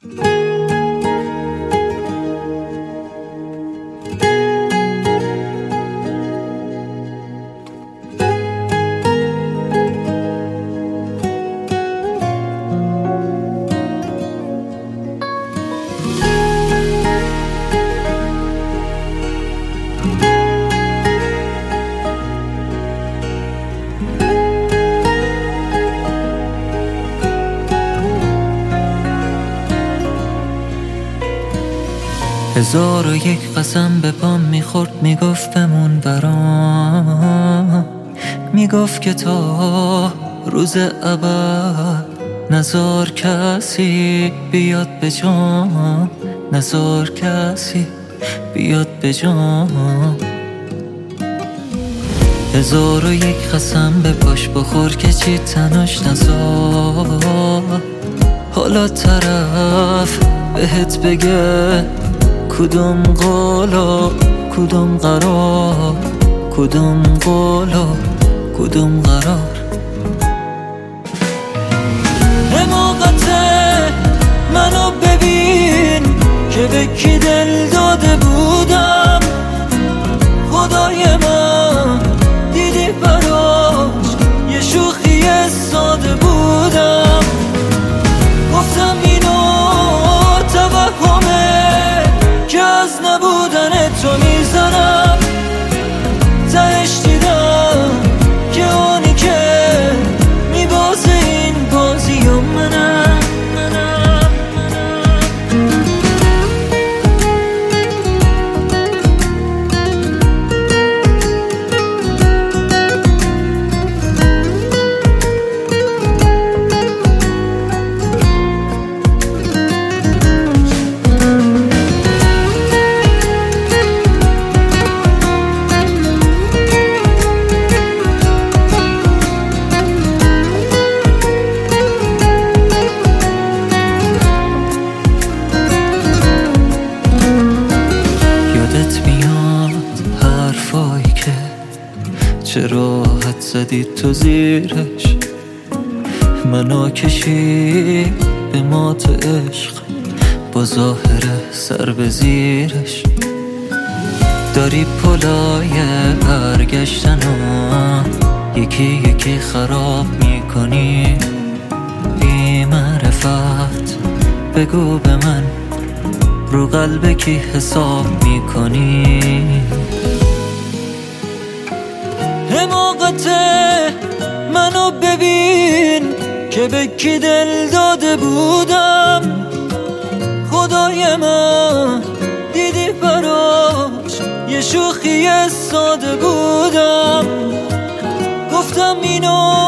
هزار و یک قسم به پام میخورد، میگفت بمون برام، میگفت که تا روز ابد نزار کسی بیاد به جام، نزار کسی بیاد به جام. هزار و یک قسم به پاش بخور که چی تناش نزار، حالا طرف بهت بگه کدوم قولا کدوم قرار، کدوم قولا کدوم قرار. حماقته منو ببین که به کی دل داده بودم، خدای من دیدی براش یه شوخی ساده بودم. گفتم اینو توهمه که از نبودن تو میزنم، تهش دیدم که اونی که میبازه این بازی و منم. چه راحت زدی تو زیرش، منو کشی به مات عشق با ظاهر سر به زیرش. داری پلای برگشتنو یکی یکی خراب میکنی، بی معرفت بگو به من رو قلب کی حساب میکنی. حماقته منو ببین که به کی دل داده بودم، خدای من دیدی براش یه شوخی ساده بودم. گفتم اینو